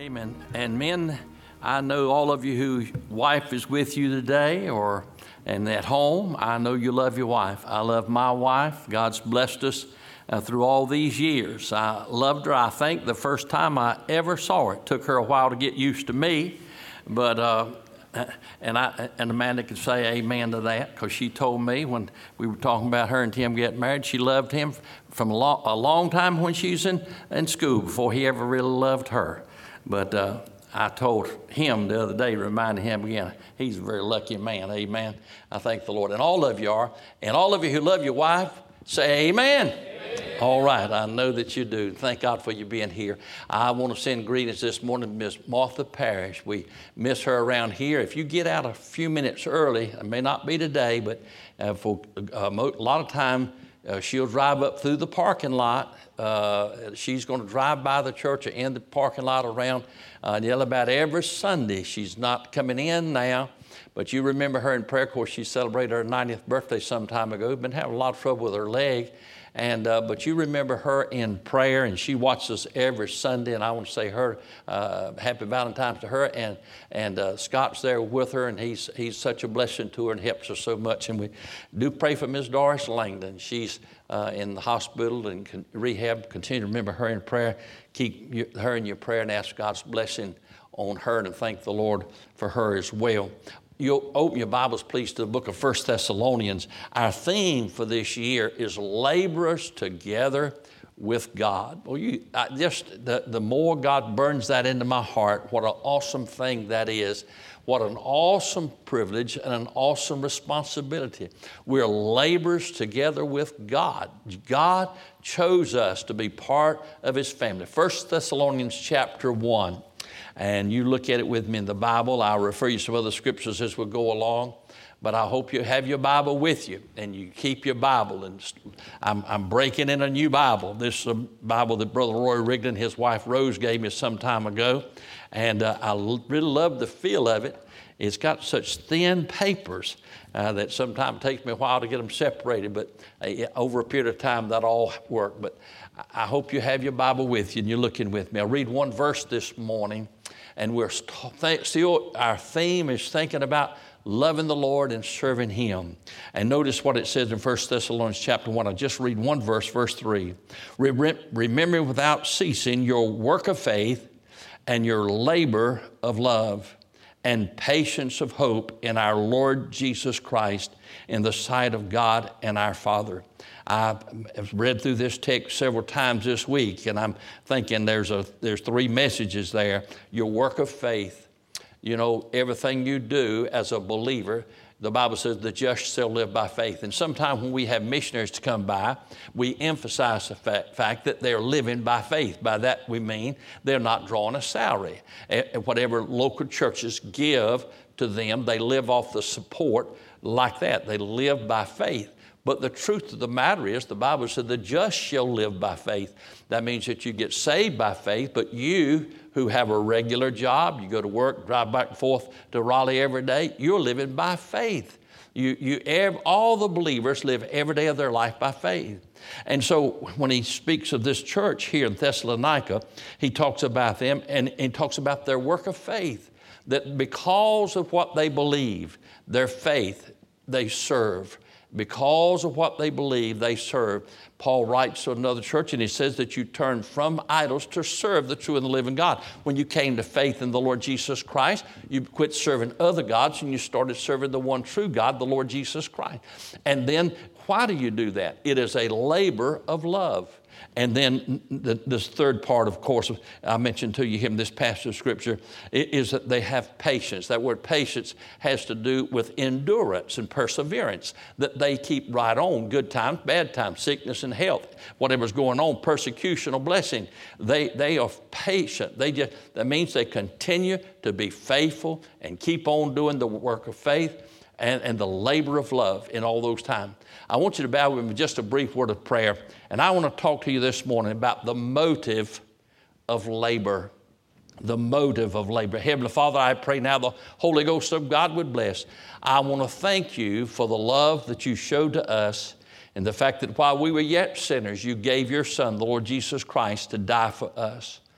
Amen. And men, I know all of you whose wife is with you today and at home. I know you love your wife. I love my wife. God's blessed us through all these years. I loved her. I think the first time I ever saw her, it took her a while to get used to me, but and Amanda could say amen to that, because she told me when we were talking about her and Tim getting married, she loved him from a long time when she was in school before he ever really loved her. But I told him the other day, reminding him again, he's a very lucky man. Amen. I thank the Lord. And all of you are. And all of you who love your wife, say amen. Amen. All right. I know that you do. Thank God for you being here. I want to send greetings this morning to Miss Martha Parrish. We miss her around here. If you get out a few minutes early, it may not be today, but for a lot of time, she'll drive up through the parking lot. She's going to drive by the church or in the parking lot around about every Sunday. She's not coming in now, but you remember her in prayer. Of course, she celebrated her 90th birthday some time ago. Been having a lot of trouble with her leg. But you remember her in prayer, and she watches us every Sunday, and I want to say her happy Valentine's to her, and Scott's there with her, and he's such a blessing to her and helps her so much. And we do pray for Miss Doris Langdon. She's in the hospital and rehab. Continue to remember her in prayer. Keep her in your prayer and ask God's blessing on her, and thank the Lord for her as well. You'll open your Bibles, please, to the book of 1 Thessalonians. Our theme for this year is laborers together with God. Well, the more God burns that into my heart, what an awesome thing that is. What an awesome privilege and an awesome responsibility. We're laborers together with God. God chose us to be part of His family. 1 Thessalonians chapter 1. And you look at it with me in the Bible. I'll refer you to some other scriptures as we go along. But I hope you have your Bible with you and you keep your Bible. And I'm breaking in a new Bible. This is a Bible that Brother Roy Rigdon, his wife Rose, gave me some time ago. And I really love the feel of it. It's got such thin papers that sometimes it takes me a while to get them separated. But over a period of time, that'll all work. But I hope you have your Bible with you and you're looking with me. I'll read one verse this morning. And still, our theme is thinking about loving the Lord and serving Him. And notice what it says in 1 Thessalonians chapter 1. I'll just read one verse, verse 3. Remember without ceasing your work of faith and your labor of love and patience of hope in our Lord Jesus Christ in the sight of God and our Father. I've read through this text several times this week, and I'm thinking there's three messages there. Your work of faith. You know, everything you do as a believer, the Bible says the just shall live by faith. And sometimes when we have missionaries to come by, we emphasize the fact that they're living by faith. By that we mean they're not drawing a salary. Whatever local churches give to them, they live off the support like that. They live by faith. But the truth of the matter is, the Bible said the just shall live by faith. That means that you get saved by faith, but you who have a regular job, you go to work, drive back and forth to Raleigh every day, you're living by faith. All the believers live every day of their life by faith. And so when he speaks of this church here in Thessalonica, he talks about them and he talks about their work of faith, that because of what they believe, their faith, they serve. Because of what they believe, they serve. Paul writes to another church and he says that you turn from idols to serve the true and the living God. When you came to faith in the Lord Jesus Christ, you quit serving other gods and you started serving the one true God, the Lord Jesus Christ. And then why do you do that? It is a labor of love. And then this third part, of course, I mentioned to you in this passage of Scripture, is that they have patience. That word patience has to do with endurance and perseverance, that they keep right on, good times, bad times, sickness and health, whatever's going on, persecution or blessing. They are patient. That means they continue to be faithful and keep on doing the work of faith and the labor of love in all those times. I want you to bow with me just a brief word of prayer. And I want to talk to you this morning about the motive of labor. The motive of labor. Heavenly Father, I pray now the Holy Ghost of God would bless. I want to thank you for the love that you showed to us and the fact that while we were yet sinners, you gave your Son, the Lord Jesus Christ, to die for us.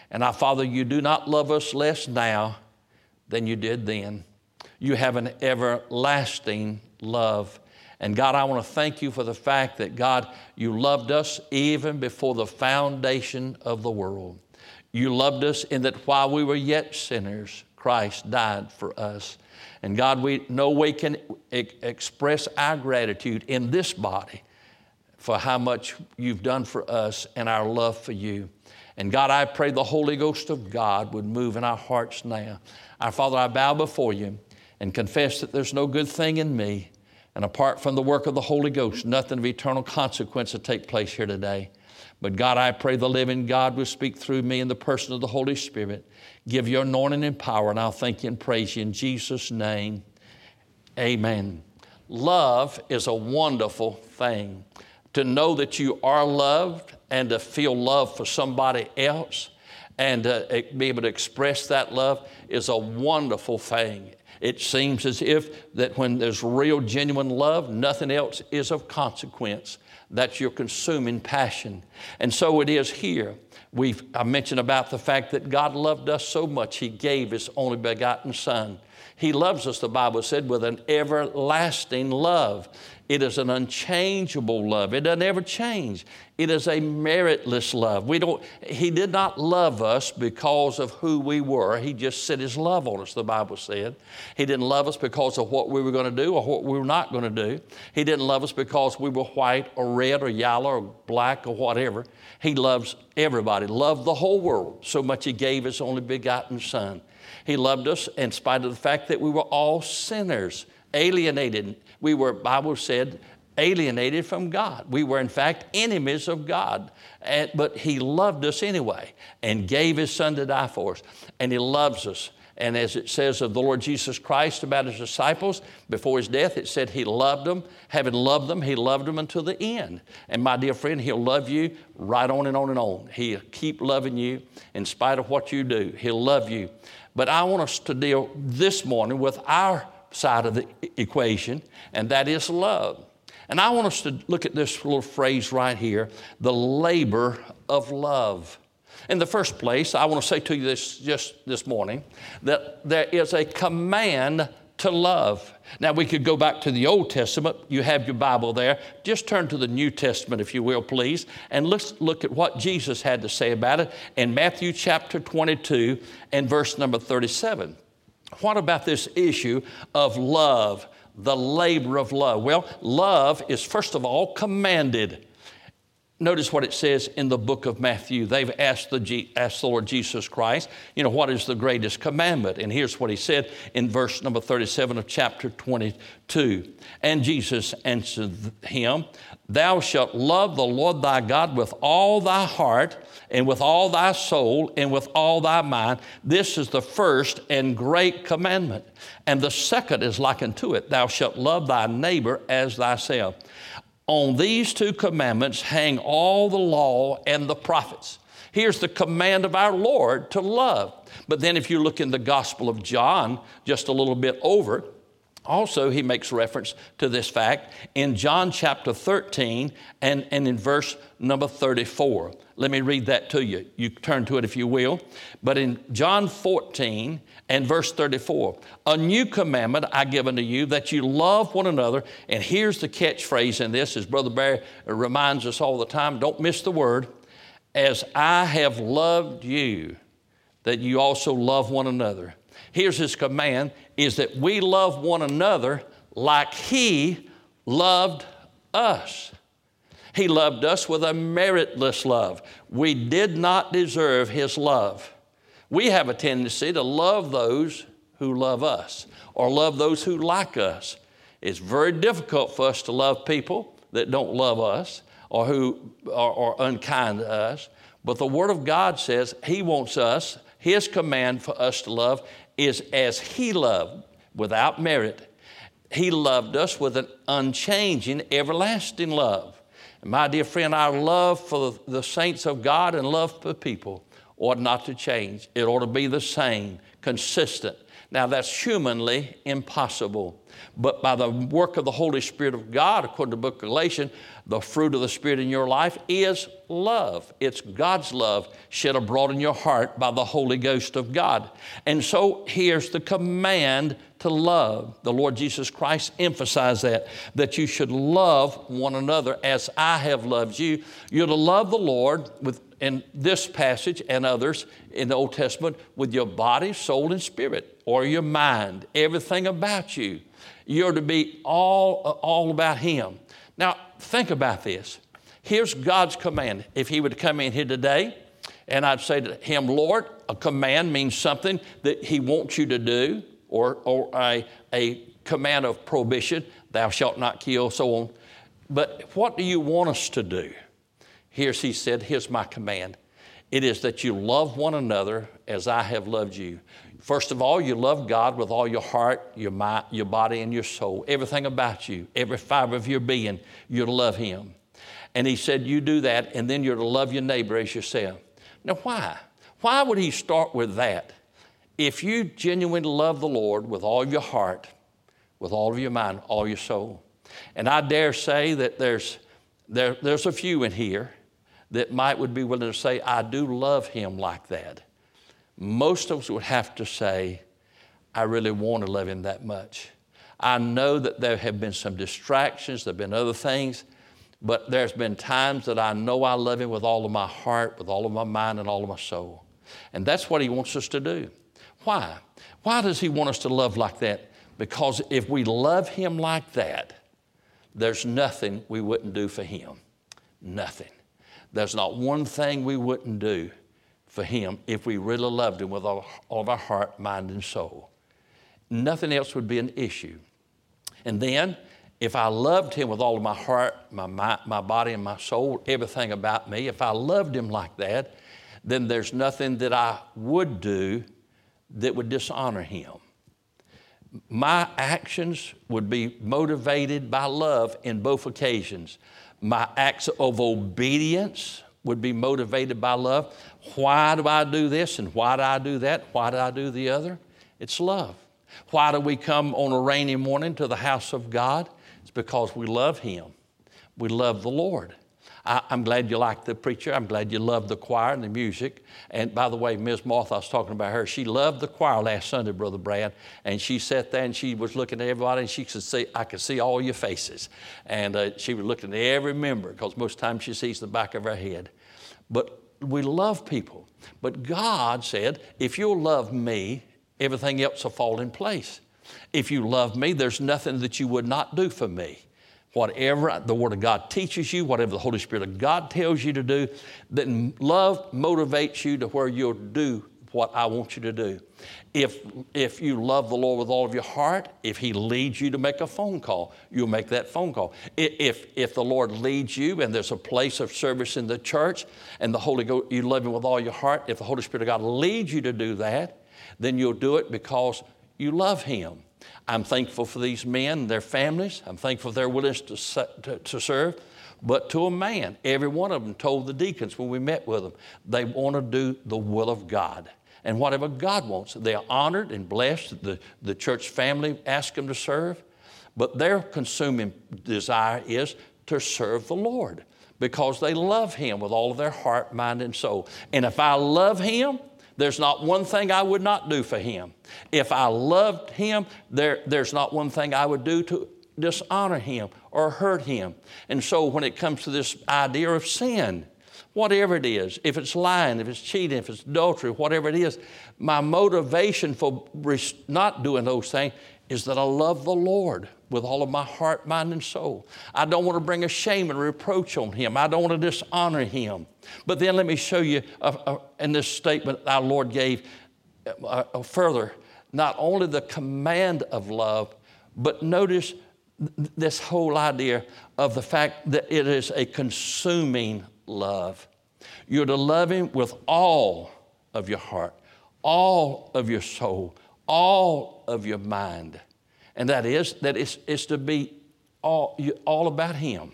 And our Father, you do not love us less now than you did then. You have an everlasting love. And God, I want to thank you for the fact that, God, you loved us even before the foundation of the world. You loved us in that while we were yet sinners, Christ died for us. And God, we no way can express our gratitude in this body for how much you've done for us and our love for you. And God, I pray the Holy Ghost of God would move in our hearts now. Our Father, I bow before you and confess that there's no good thing in me. And apart from the work of the Holy Ghost, nothing of eternal consequence will take place here today. But God, I pray the living God will speak through me in the person of the Holy Spirit. Give your anointing and power, and I'll thank you and praise you in Jesus' name. Amen. Love is a wonderful thing. To know that you are loved and to feel love for somebody else and to be able to express that love is a wonderful thing. It seems as if that when there's real, genuine love, nothing else is of consequence. That's your consuming passion. And so it is here. I mentioned about the fact that God loved us so much, He gave His only begotten Son. He loves us, the Bible said, with an everlasting love. It is an unchangeable love. It doesn't ever change. It is a meritless love. He did not love us because of who we were. He just set His love on us, the Bible said. He didn't love us because of what we were going to do or what we were not going to do. He didn't love us because we were white or red or yellow or black or whatever. He loves everybody, loved the whole world so much He gave His only begotten Son. He loved us in spite of the fact that we were all sinners, alienated. We were, Bible said, alienated from God. We were, in fact, enemies of God. But He loved us anyway and gave His Son to die for us. And He loves us. And as it says of the Lord Jesus Christ about His disciples, before His death, it said He loved them. Having loved them, He loved them until the end. And my dear friend, He'll love you right on and on and on. He'll keep loving you in spite of what you do. He'll love you. But I want us to deal this morning with our side of the equation, and that is love. And I want us to look at this little phrase right here, the labor of love. In the first place, I want to say to you just this morning that there is a command to love. Now, we could go back to the Old Testament. You have your Bible there. Just turn to the New Testament, if you will, please, and let's look at what Jesus had to say about it in Matthew chapter 22 and verse number 37. What about this issue of love, the labor of love? Well, love is, first of all, commanded. Notice what it says in the book of Matthew. They've asked the Lord Jesus Christ, what is the greatest commandment? And here's what He said in verse number 37 of chapter 22. And Jesus answered him, Thou shalt love the Lord thy God with all thy heart and with all thy soul and with all thy mind. This is the first and great commandment. And the second is like unto it. Thou shalt love thy neighbor as thyself. On these two commandments hang all the law and the prophets. Here's the command of our Lord to love. But then if you look in the Gospel of John, just a little bit over, also he makes reference to this fact in John chapter 13 and in verse number 34. Let me read that to you. You turn to it if you will. But in John 14 and verse 34, a new commandment I give unto you, that you love one another. And here's the catchphrase in this, as Brother Barry reminds us all the time, don't miss the word, as I have loved you, that you also love one another. Here's His command, is that we love one another like He loved us. He loved us with a meritless love. We did not deserve His love. We have a tendency to love those who love us or love those who like us. It's very difficult for us to love people that don't love us or who are unkind to us. But the Word of God says He wants us, His command for us to love is as He loved, without merit. He loved us with an unchanging, everlasting love. And my dear friend, our love for the saints of God and love for people ought not to change. It ought to be the same, consistent. Now, that's humanly impossible. But by the work of the Holy Spirit of God, according to the book of Galatians, the fruit of the Spirit in your life is love. It's God's love shed abroad in your heart by the Holy Ghost of God. And so here's the command to love. The Lord Jesus Christ emphasized that you should love one another as I have loved you. You're to love the Lord in this passage and others in the Old Testament with your body, soul, and spirit, or your mind, everything about you. You're to be all about Him. Now, think about this. Here's God's command. If He would come in here today and I'd say to Him, Lord, a command means something that He wants you to do, or a command of prohibition, thou shalt not kill, so on. But what do you want us to do? He said, here's my command. It is that you love one another as I have loved you. First of all, you love God with all your heart, your mind, your body, and your soul. Everything about you, every fiber of your being, you're to love Him. And He said, you do that, and then you're to love your neighbor as yourself. Now, why? Why would He start with that? If you genuinely love the Lord with all of your heart, with all of your mind, all your soul, and I dare say that there's a few in here that would be willing to say, I do love Him like that. Most of us would have to say, I really want to love Him that much. I know that there have been some distractions, there have been other things, but there's been times that I know I love Him with all of my heart, with all of my mind, and all of my soul. And that's what He wants us to do. Why? Why does He want us to love like that? Because if we love Him like that, there's nothing we wouldn't do for Him. Nothing. There's not one thing we wouldn't do for Him if we really loved Him with all of our heart, mind, and soul. Nothing else would be an issue. And then, if I loved Him with all of my heart, my body, and my soul, everything about me, if I loved Him like that, then there's nothing that I would do that would dishonor Him. My actions would be motivated by love in both occasions. My acts of obedience would be motivated by love. Why do I do this and why do I do that? Why do I do the other? It's love. Why do we come on a rainy morning to the house of God? It's because we love Him. We love the Lord. I'm glad you like the preacher. I'm glad you love the choir and the music. And by the way, Ms. Martha, I was talking about her. She loved the choir last Sunday, Brother Brad. And she sat there and she was looking at everybody and she could see, I could see all your faces. And she was looking at every member because most times she sees the back of her head. But we love people. But God said, if you'll love me, everything else will fall in place. If you love me, there's nothing that you would not do for me. Whatever the Word of God teaches you, whatever the Holy Spirit of God tells you to do, then love motivates you to where you'll do what I want you to do. If you love the Lord with all of your heart, if He leads you to make a phone call, you'll make that phone call. If the Lord leads you and there's a place of service in the church and the Holy Ghost, you love Him with all your heart, if the Holy Spirit of God leads you to do that, then you'll do it because you love Him. I'm thankful for these men and their families. I'm thankful for their willingness to serve. But to a man, every one of them told the deacons when we met with them, they want to do the will of God. And whatever God wants, they are honored and blessed. The church family asks them to serve. But their consuming desire is to serve the Lord because they love Him with all of their heart, mind, and soul. And if I love Him, there's not one thing I would not do for Him. If I loved Him, there's not one thing I would do to dishonor Him or hurt Him. And so when it comes to this idea of sin, whatever it is, if it's lying, if it's cheating, if it's adultery, whatever it is, my motivation for not doing those things is that I love the Lord with all of my heart, mind, and soul. I don't want to bring a shame and reproach on Him. I don't want to dishonor Him. But then let me show you in this statement our Lord gave further, not only the command of love, but notice this whole idea of the fact that it is a consuming love. You're to love Him with all of your heart, all of your soul, all of your mind. And that is it's to be all about Him.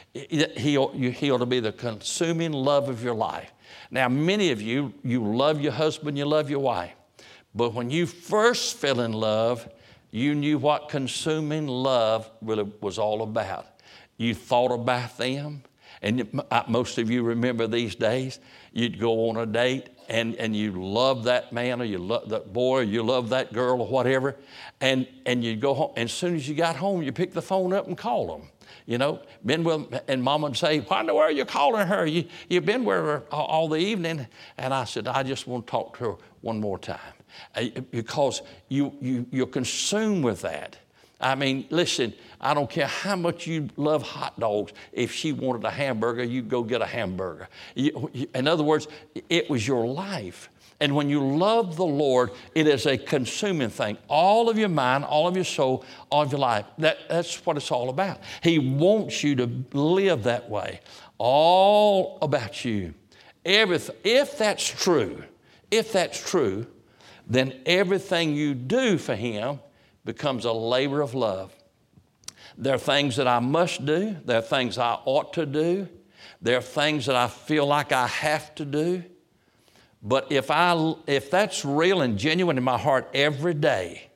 He ought to be the consuming love of your life. Now, many of you love your husband, you love your wife. But when you first fell in love, You knew what consuming love really was all about. You thought about them. And most of you remember these days, you'd go on a date and you love that man, or you love that boy, or you love that girl, or whatever. And you'd go home. And as soon as you got home, you pick the phone up and call them. You know, been with, and Mama would say, why in the world are you calling her? You've been with her all the evening. And I said, I just want to talk to her one more time. Because you're consumed with that. I mean, listen, I don't care how much you love hot dogs. If she wanted a hamburger, you'd go get a hamburger. In other words, it was your life. And when you love the Lord, it is a consuming thing. All of your mind, all of your soul, all of your life. That's what it's all about. He wants you to live that way. All about you. Everything. If that's true, then everything you do for Him becomes a labor of love. There are things that I must do. There are things I ought to do. There are things that I feel like I have to do. But if that's real and genuine in my heart every day,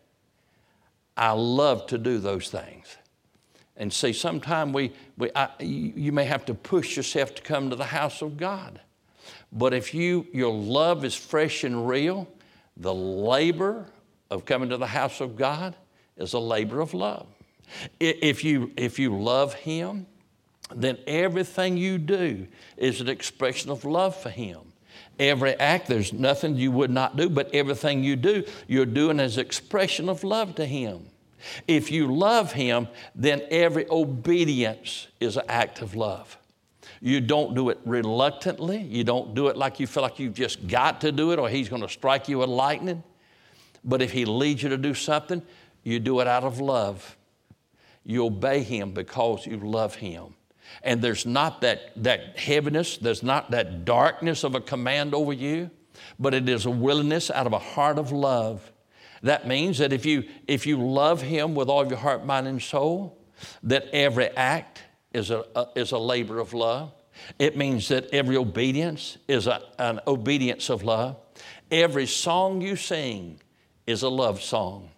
I love to do those things. And see, sometimes you may have to push yourself to come to the house of God. But if your love is fresh and real, the labor of coming to the house of God is a labor of love. If you love Him, then everything you do is an expression of love for Him. Every act, there's nothing you would not do, but everything you do, you're doing as expression of love to Him. If you love Him, then every obedience is an act of love. You don't do it reluctantly. You don't do it like you feel like you've just got to do it or He's going to strike you with lightning. But if He leads you to do something, you do it out of love. You obey Him because you love Him. And there's not that heaviness, there's not that darkness of a command over you, but it is a willingness out of a heart of love. That means that if you love Him with all of your heart, mind, and soul, that every act is a labor of love. It means that every obedience is an obedience of love. Every song you sing is a love song.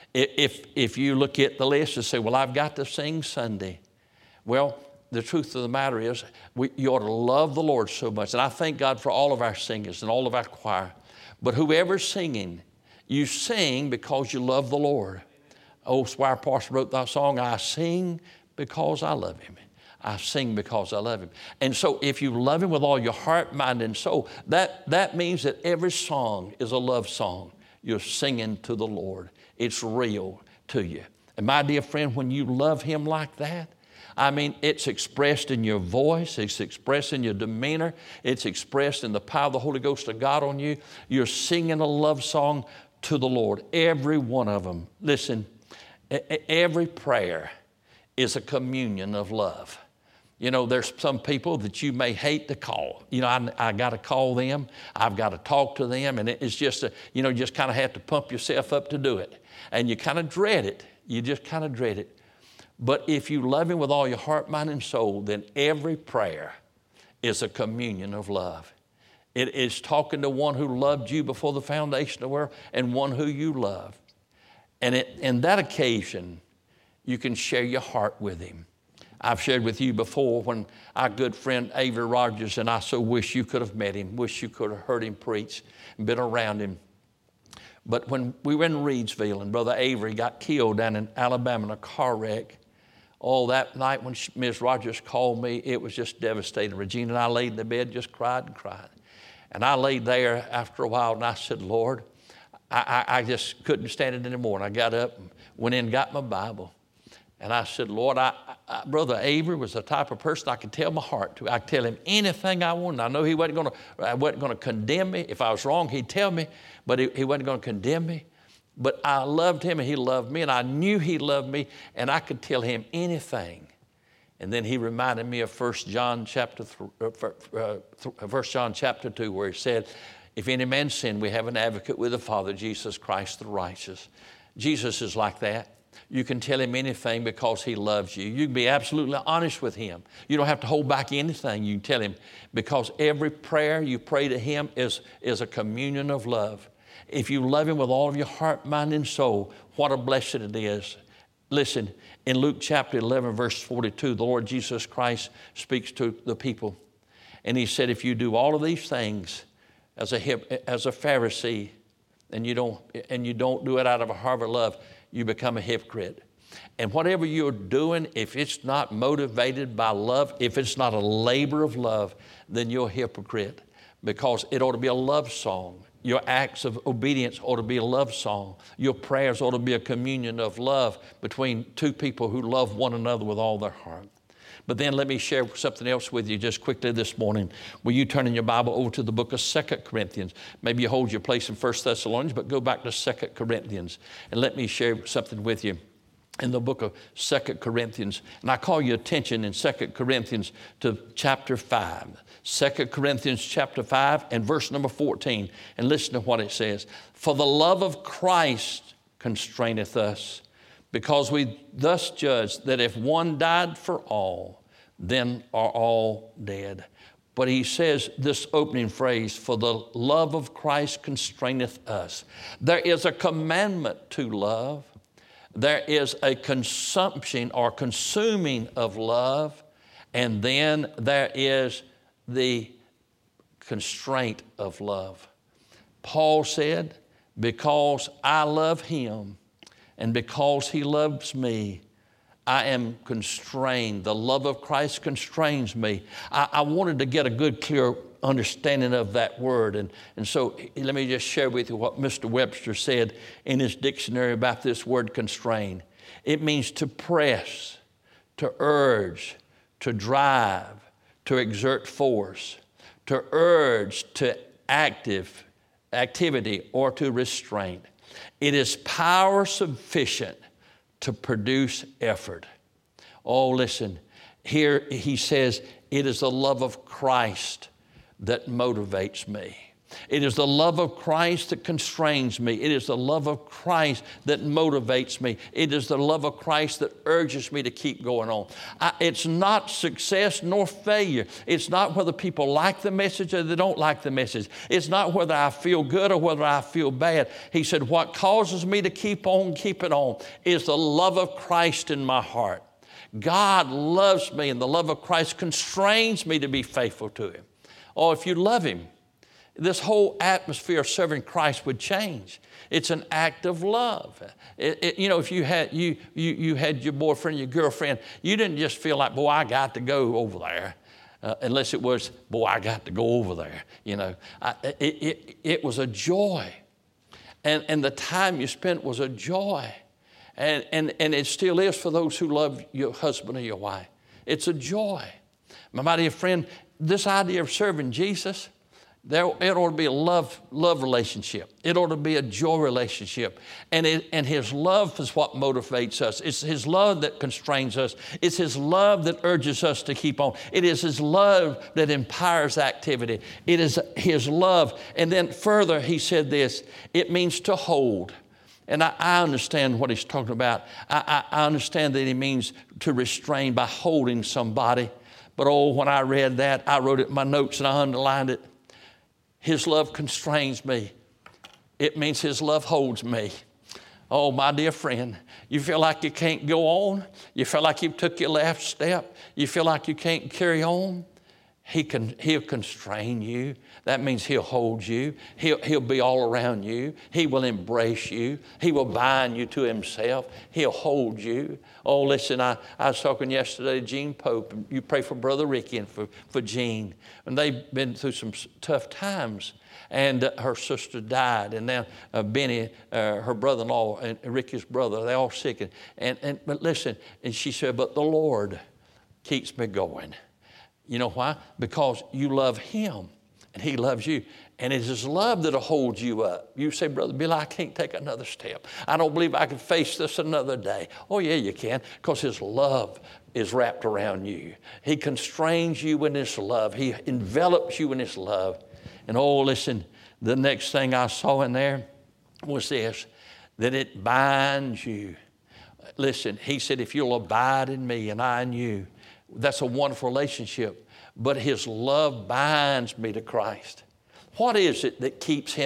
If you look at the list and say, well, I've got to sing Sunday. Well, the truth of the matter is, you ought to love the Lord so much. And I thank God for all of our singers and all of our choir. But whoever's singing, you sing because you love the Lord. Old Squire Parson wrote that song, I sing because I love Him. I sing because I love Him. And so if you love Him with all your heart, mind, and soul, that means that every song is a love song. You're singing to the Lord. It's real to you. And my dear friend, when you love Him like that, I mean, it's expressed in your voice. It's expressed in your demeanor. It's expressed in the power of the Holy Ghost of God on you. You're singing a love song to the Lord. Every one of them. Listen, every prayer is a communion of love. You know, there's some people that you may hate to call. You know, I got to call them. I've got to talk to them. And it's just, you just kind of have to pump yourself up to do it. And you kind of dread it. You just kind of dread it. But if you love Him with all your heart, mind, and soul, then every prayer is a communion of love. It is talking to one who loved you before the foundation of the world and one who you love. And in that occasion, you can share your heart with Him. I've shared with you before when our good friend Avery Rogers, and I so wish you could have met him, wish you could have heard him preach and been around him. But when we were in Reidsville and Brother Avery got killed down in Alabama in a car wreck, that night when Ms. Rogers called me, it was just devastating. Regina and I laid in the bed, just cried and cried. And I laid there after a while and I said, Lord, I just couldn't stand it anymore. And I got up and went in and got my Bible. And I said, Lord, Brother Avery was the type of person I could tell my heart to. I could tell him anything I wanted. I know he wasn't going to condemn me. If I was wrong, he'd tell me, but he wasn't going to condemn me. But I loved him and he loved me, and I knew he loved me, and I could tell him anything. And then he reminded me of 1 John chapter 2, where he said, if any man sin, we have an advocate with the Father, Jesus Christ the righteous. Jesus is like that. You can tell Him anything because He loves you. You can be absolutely honest with Him. You don't have to hold back anything. You can tell Him, because every prayer you pray to Him is a communion of love. If you love him with all of your heart, mind, and soul, what a blessing it is. Listen, in Luke chapter 11, verse 42, the Lord Jesus Christ speaks to the people. And he said, if you do all of these things as a Pharisee, and you don't do it out of a heart of love, you become a hypocrite. And whatever you're doing, if it's not motivated by love, if it's not a labor of love, then you're a hypocrite, because it ought to be a love song. Your acts of obedience ought to be a love song. Your prayers ought to be a communion of love between two people who love one another with all their heart. But then let me share something else with you just quickly this morning. Will you turn in your Bible over to the book of 2 Corinthians? Maybe you hold your place in 1 Thessalonians, but go back to 2 Corinthians. And let me share something with you in the book of 2 Corinthians. And I call your attention in 2 Corinthians to chapter 5. 2 Corinthians chapter 5 and verse number 14. And listen to what it says. For the love of Christ constraineth us, because we thus judge that if one died for all, then are all dead. But he says this opening phrase, for the love of Christ constraineth us. There is a commandment to love. There is a consumption or consuming of love. And then there is the constraint of love. Paul said, because I love him and because he loves me, I am constrained. The love of Christ constrains me. I wanted to get a good, clear understanding of that word. And so let me just share with you what Mr. Webster said in his dictionary about this word constrain. It means to press, to urge, to drive, to exert force, to urge to activity or to restraint. It is power sufficient to produce effort. Oh, listen, here he says, it is the love of Christ that motivates me. It is the love of Christ that constrains me. It is the love of Christ that motivates me. It is the love of Christ that urges me to keep going on. It's not success nor failure. It's not whether people like the message or they don't like the message. It's not whether I feel good or whether I feel bad. He said, what causes me to keep on keeping on is the love of Christ in my heart. God loves me, and the love of Christ constrains me to be faithful to him. Oh, if you love him, this whole atmosphere of serving Christ would change. It's an act of love. If you had your boyfriend, your girlfriend, you didn't just feel like, boy, I got to go over there. Unless it was, boy, I got to go over there. It was a joy. And the time you spent was a joy. And it still is for those who love your husband or your wife. It's a joy. My dear friend, this idea of serving Jesus, it ought to be a love relationship. It ought to be a joy relationship. And his love is what motivates us. It's his love that constrains us. It's his love that urges us to keep on. It is his love that empowers activity. It is his love. And then further, he said this, it means to hold. And I understand what he's talking about. I understand that he means to restrain by holding somebody. But when I read that, I wrote it in my notes and I underlined it. His love constrains me. It means his love holds me. Oh, my dear friend, you feel like you can't go on? You feel like you took your last step? You feel like you can't carry on? He'll constrain you. That means he'll hold you. He'll be all around you. He will embrace you. He will bind you to himself. He'll hold you. Oh, listen, I was talking yesterday to Gene Pope. And you pray for Brother Ricky and for Gene. And they've been through some tough times. And her sister died. And now Benny, her brother-in-law, and Ricky's brother, they're all sick. But listen, and she said, but the Lord keeps me going. You know why? Because you love him and he loves you. And it's his love that'll hold you up. You say, Brother Billy, I can't take another step. I don't believe I can face this another day. Oh, yeah, you can, because his love is wrapped around you. He constrains you in his love. He envelops you in his love. And listen, the next thing I saw in there was this, that it binds you. Listen, he said, if you'll abide in me and I in you, that's a wonderful relationship. But his love binds me to Christ. What is it that keeps him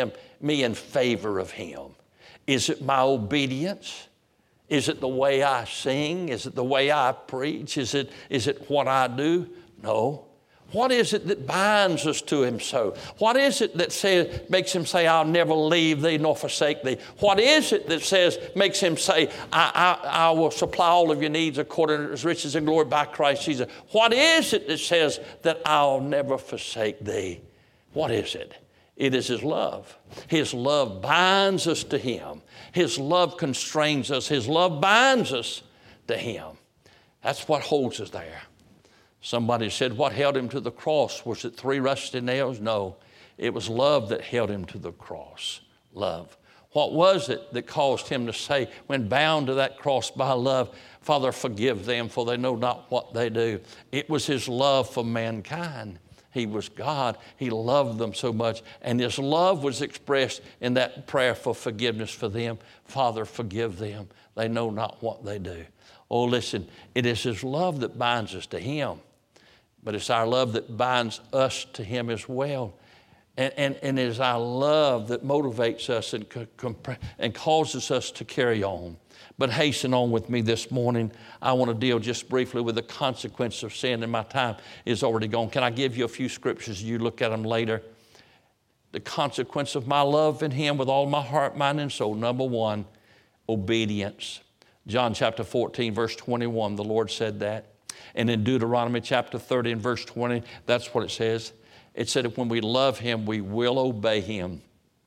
me in favor of Him? Is it my obedience? Is it the way I sing? Is it the way I preach? Is it what I do? No. What is it that binds us to Him so? What is it that makes Him say, I'll never leave thee nor forsake thee? What is it that makes Him say, I will supply all of your needs according to His riches and glory by Christ Jesus? What is it that says that I'll never forsake thee? What is it? It is His love. His love binds us to Him. His love constrains us. His love binds us to Him. That's what holds us there. Somebody said, what held Him to the cross? Was it 3 rusty nails? No, it was love that held Him to the cross. Love. What was it that caused Him to say, when bound to that cross by love, Father, forgive them, for they know not what they do? It was His love for mankind. He was God. He loved them so much. And His love was expressed in that prayer for forgiveness for them. Father, forgive them. They know not what they do. Oh, listen, it is His love that binds us to Him. But it's our love that binds us to Him as well. And it is our love that motivates us and causes us to carry on. But hasten on with me this morning. I want to deal just briefly with the consequence of sin, and my time is already gone. Can I give you a few scriptures? You look at them later. The consequence of my love in Him with all my heart, mind, and soul. Number 1, obedience. John chapter 14, verse 21, the Lord said that. And in Deuteronomy chapter 30 and verse 20, that's what it says. It said if when we love Him, we will obey Him.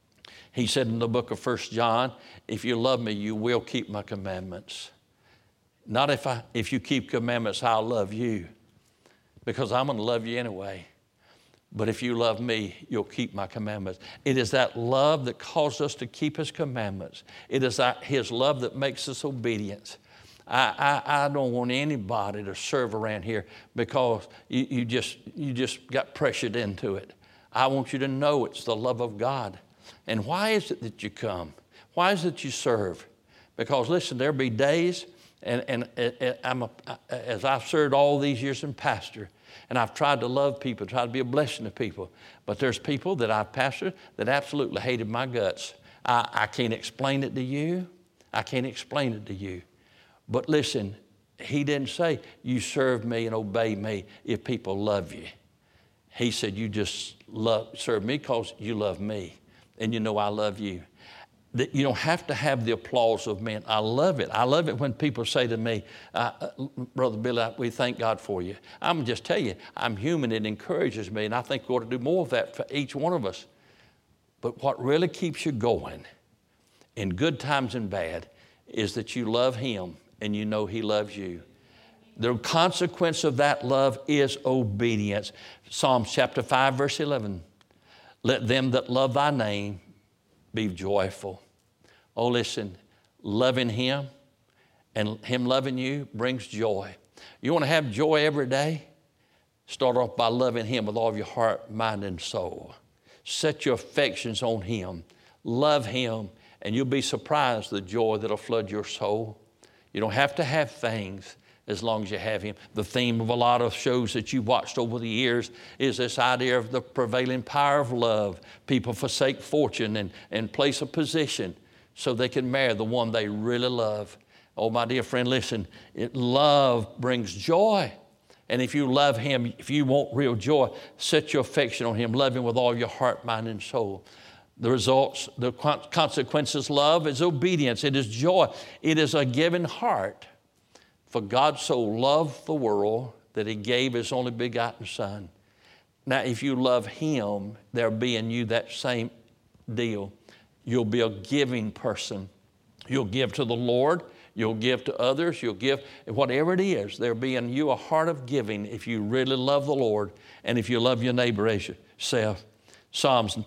He said in the book of 1 John, if you love me, you will keep my commandments. Not if you keep commandments, I'll love you, because I'm going to love you anyway. But if you love me, you'll keep my commandments. It is that love that calls us to keep His commandments. It is His love that makes us obedient. I don't want anybody to serve around here because you just got pressured into it. I want you to know it's the love of God. And why is it that you come? Why is it you serve? Because listen, there'll be days, and as I've served all these years in pastor, and I've tried to love people, tried to be a blessing to people, but there's people that I've pastored that absolutely hated my guts. I can't explain it to you. I can't explain it to you. But listen, He didn't say, you serve me and obey me if people love you. He said, you just serve me because you love me and you know I love you. That you don't have to have the applause of men. I love it. I love it when people say to me, Brother Billy, we thank God for you. I'm just tell you, I'm human. It encourages me, and I think we ought to do more of that for each one of us. But what really keeps you going in good times and bad is that you love Him and you know He loves you. The consequence of that love is obedience. Psalms chapter 5, verse 11. Let them that love thy name be joyful. Oh, listen, loving Him and Him loving you brings joy. You want to have joy every day? Start off by loving Him with all of your heart, mind, and soul. Set your affections on Him. Love Him, and you'll be surprised the joy that'll flood your soul. You don't have to have things as long as you have Him. The theme of a lot of shows that you've watched over the years is this idea of the prevailing power of love. People forsake fortune and place a position so they can marry the one they really love. Oh, my dear friend, listen, love brings joy. And if you love Him, if you want real joy, set your affection on Him. Love Him with all your heart, mind, and soul. The results, the consequences, love is obedience. It is joy. It is a given heart. For God so loved the world that He gave His only begotten Son. Now, if you love Him, there'll be in you that same deal. You'll be a giving person. You'll give to the Lord. You'll give to others. You'll give whatever it is. There'll be in you a heart of giving if you really love the Lord and if you love your neighbor as yourself. Psalms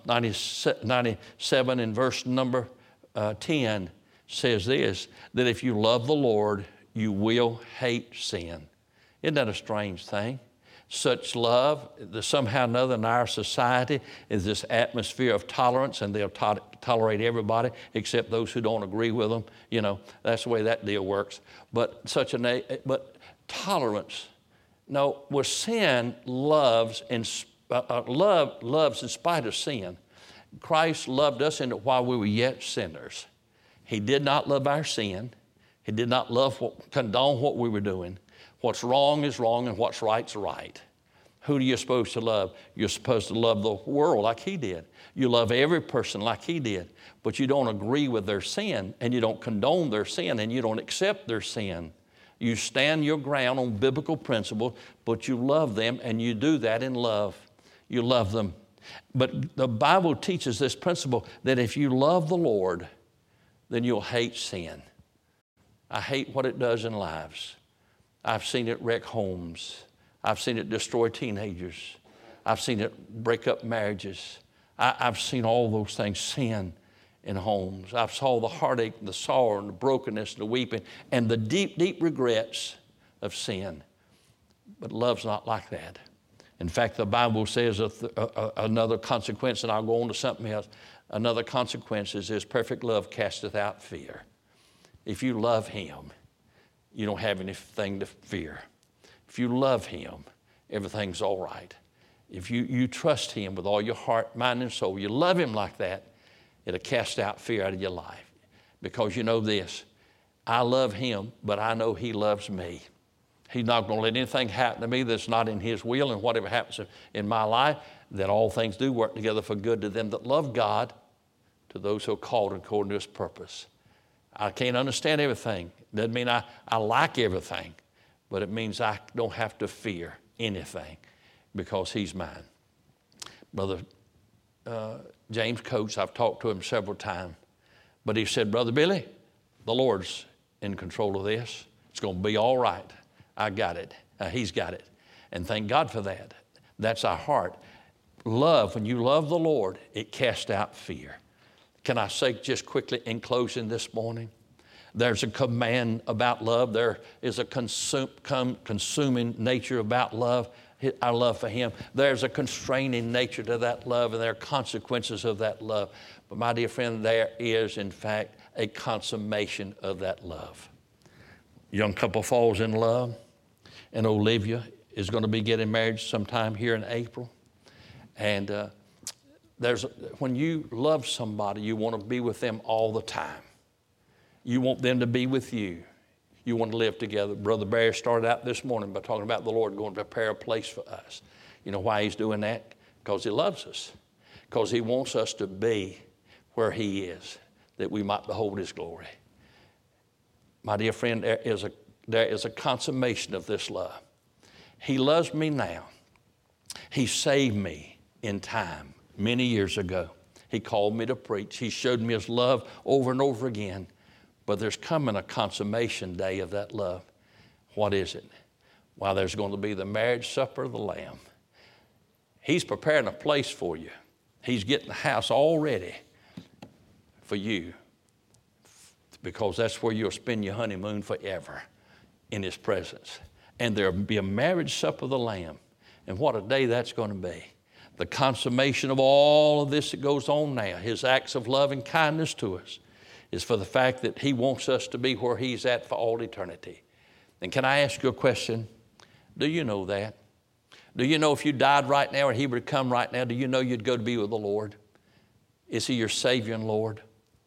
97 and verse number 10 says this, that if you love the Lord, you will hate sin. Isn't that a strange thing? Such love, somehow or another in our society, is this atmosphere of tolerance, and they'll tolerate everybody except those who don't agree with them. You know, that's the way that deal works. But tolerance, no, where sin loves in spite of sin. Christ loved us while we were yet sinners. He did not love our sin. He did not condone what we were doing. What's wrong is wrong and what's right's right. Who are you supposed to love? You're supposed to love the world like he did. You love every person like he did, but you don't agree with their sin, and you don't condone their sin, and you don't accept their sin. You stand your ground on biblical principles, but you love them, and you do that in love. You love them. But the Bible teaches this principle that if you love the Lord, then you'll hate sin. I hate what it does in lives. I've seen it wreck homes. I've seen it destroy teenagers. I've seen it break up marriages. I've seen all those things, sin in homes. I've saw the heartache and the sorrow and the brokenness and the weeping and the deep, deep regrets of sin. But love's not like that. In fact, the Bible says another consequence, and I'll go on to something else, another consequence is this: perfect love casteth out fear. If you love him, you don't have anything to fear. If you love him, everything's all right. If you trust him with all your heart, mind, and soul, you love him like that, it'll cast out fear out of your life. Because you know this: I love him, but I know he loves me. He's not going to let anything happen to me that's not in his will, and whatever happens in my life, that all things do work together for good to them that love God, to those who are called according to his purpose. I can't understand everything. Doesn't mean I like everything, but it means I don't have to fear anything because he's mine. Brother James Coates, I've talked to him several times, but he said, Brother Billy, the Lord's in control of this. It's going to be all right. I got it. He's got it. And thank God for that. That's our heart. Love, when you love the Lord, it casts out fear. Can I say just quickly in closing this morning? There's a command about love. There is a consuming nature about love, our love for him. There's a constraining nature to that love, and there are consequences of that love. But my dear friend, there is, in fact, a consummation of that love. Young couple falls in love, and Olivia is going to be getting married sometime here in April. And when you love somebody, you want to be with them all the time. You want them to be with you. You want to live together. Brother Barry started out this morning by talking about the Lord going to prepare a place for us. You know why he's doing that? Because he loves us. Because he wants us to be where he is, that we might behold his glory. My dear friend, there is a consummation of this love. He loves me now. He saved me in time many years ago. He called me to preach. He showed me his love over and over again. But there's coming a consummation day of that love. What is it? Well, there's going to be the marriage supper of the Lamb. He's preparing a place for you. He's getting the house all ready for you, because that's where you'll spend your honeymoon forever, in his presence. And there'll be a marriage supper of the Lamb. And what a day that's going to be. The consummation of all of this that goes on now, his acts of love and kindness to us, is for the fact that he wants us to be where he's at for all eternity. And can I ask you a question? Do you know that? Do you know if you died right now or he would come right now, do you know you'd go to be with the Lord? Is he your Savior and Lord?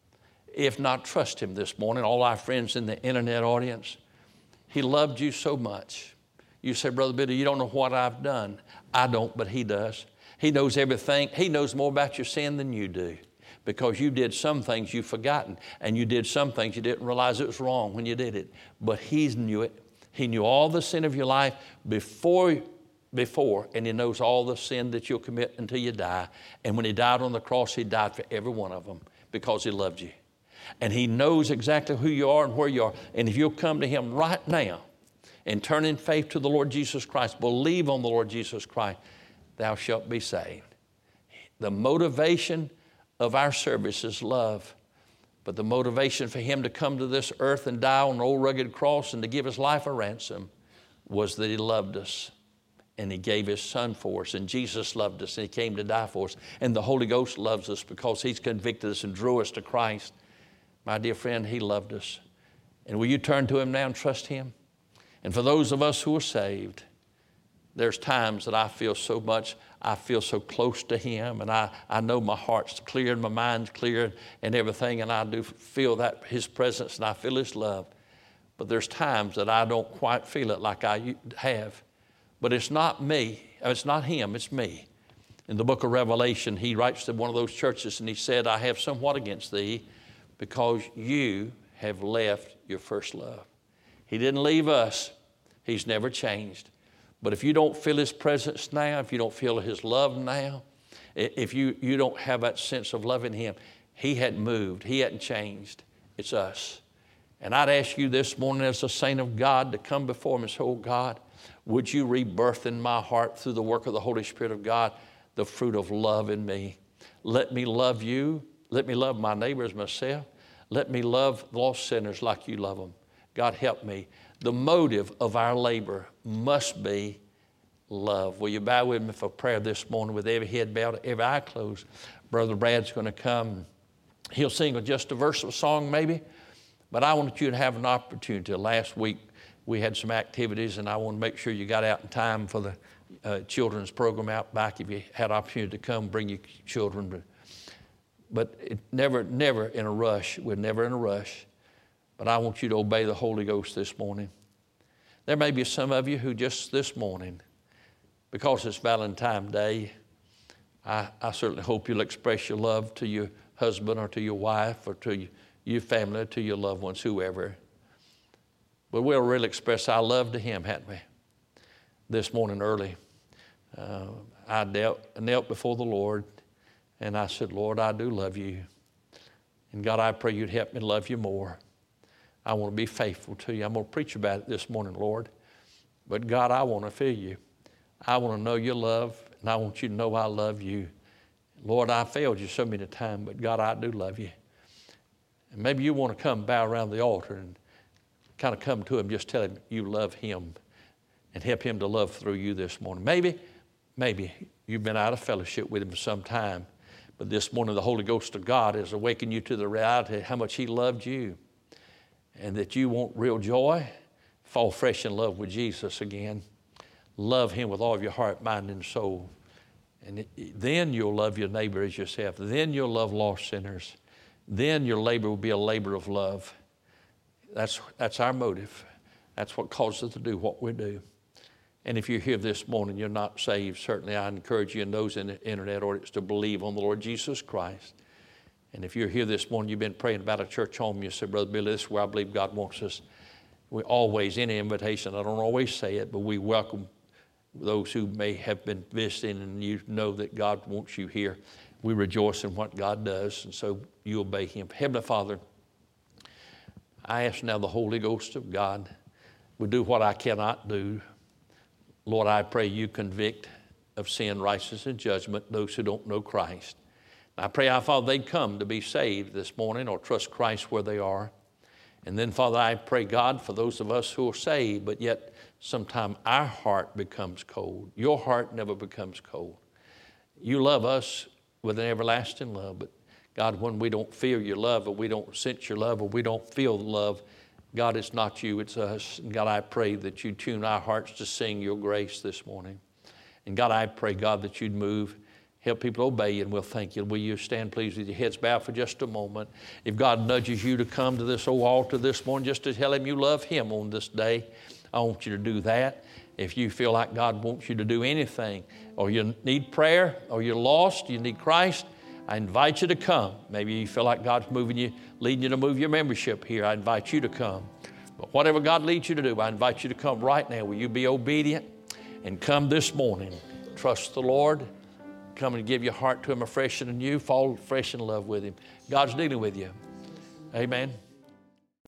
If not, trust him this morning. All our friends in the internet audience, he loved you so much. You say, Brother Billy, you don't know what I've done. I don't, but he does. He knows everything. He knows more about your sin than you do, because you did some things you've forgotten, and you did some things you didn't realize it was wrong when you did it. But he knew it. He knew all the sin of your life before, and he knows all the sin that you'll commit until you die. And when he died on the cross, he died for every one of them because he loved you. And he knows exactly who you are and where you are. And if you'll come to him right now and turn in faith to the Lord Jesus Christ, believe on the Lord Jesus Christ, thou shalt be saved. The motivation of our service is love. But the motivation for him to come to this earth and die on an old rugged cross and to give his life a ransom was that he loved us. And he gave his son for us. And Jesus loved us, and he came to die for us. And the Holy Ghost loves us because he's convicted us and drew us to Christ. My dear friend, he loved us. And will you turn to him now and trust him? And for those of us who are saved, There's times that I feel so close to Him, and I know my heart's clear and my mind's clear and everything, and I do feel that His presence and I feel His love. But there's times that I don't quite feel it like I have. But it's not me. It's not Him. It's me. In the book of Revelation, He writes to one of those churches, and He said, I have somewhat against thee because you have left your first love. He didn't leave us. He's never changed. But if you don't feel His presence now, if you don't feel His love now, if you don't have that sense of loving Him, He hadn't moved. He hadn't changed. It's us. And I'd ask you this morning as a saint of God to come before Him and say, oh God, would you rebirth in my heart through the work of the Holy Spirit of God the fruit of love in me? Let me love you. Let me love my neighbors, myself. Let me love lost sinners like you love them. God, help me. The motive of our labor must be love. Will you bow with me for prayer this morning with every head bowed, every eye closed? Brother Brad's going to come. He'll sing just a verse of a song maybe, but I want you to have an opportunity. Last week we had some activities, and I want to make sure you got out in time for the children's program out back. If you had opportunity to come, bring your children. But never in a rush. We're never in a rush. But I want you to obey the Holy Ghost this morning. There may be some of you who just this morning, because it's Valentine's Day, I certainly hope you'll express your love to your husband or to your wife or to your family or to your loved ones, whoever. But we'll really express our love to Him, hadn't we? This morning early, I knelt before the Lord, and I said, Lord, I do love you. And God, I pray you'd help me love you more. I want to be faithful to you. I'm going to preach about it this morning, Lord. But God, I want to feel you. I want to know your love, and I want you to know I love you. Lord, I failed you so many times, but God, I do love you. And maybe you want to come bow around the altar and kind of come to Him, just tell Him you love Him and help Him to love through you this morning. Maybe you've been out of fellowship with Him for some time, but this morning the Holy Ghost of God has awakened you to the reality of how much He loved you, and that you want real joy. Fall fresh in love with Jesus again. Love Him with all of your heart, mind, and soul. And then you'll love your neighbor as yourself. Then you'll love lost sinners. Then your labor will be a labor of love. That's our motive. That's what causes us to do what we do. And if you're here this morning, you're not saved, certainly I encourage you in those in the internet audience to believe on the Lord Jesus Christ. And if you're here this morning, you've been praying about a church home, you say, Brother Billy, this is where I believe God wants us. We always, any invitation, I don't always say it, but we welcome those who may have been visiting and you know that God wants you here. We rejoice in what God does, and so you obey Him. Heavenly Father, I ask now the Holy Ghost of God will do what I cannot do. Lord, I pray you convict of sin, righteousness, and judgment those who don't know Christ. I pray, our Father, they'd come to be saved this morning or trust Christ where they are. And then, Father, I pray, God, for those of us who are saved, but yet sometimes our heart becomes cold. Your heart never becomes cold. You love us with an everlasting love, but God, when we don't feel your love or we don't sense your love or we don't feel the love, God, it's not you, it's us. And God, I pray that you tune our hearts to sing your grace this morning. And God, I pray, God, that you'd move. Help people obey you, and we'll thank you. Will you stand, please, with your heads bowed for just a moment? If God nudges you to come to this old altar this morning just to tell Him you love Him on this day, I want you to do that. If you feel like God wants you to do anything, or you need prayer, or you're lost, you need Christ, I invite you to come. Maybe you feel like God's moving you, leading you to move your membership here. I invite you to come. But whatever God leads you to do, I invite you to come right now. Will you be obedient and come this morning? Trust the Lord. Come and give your heart to Him afresh and anew. Fall fresh in love with Him. God's dealing with you. Amen.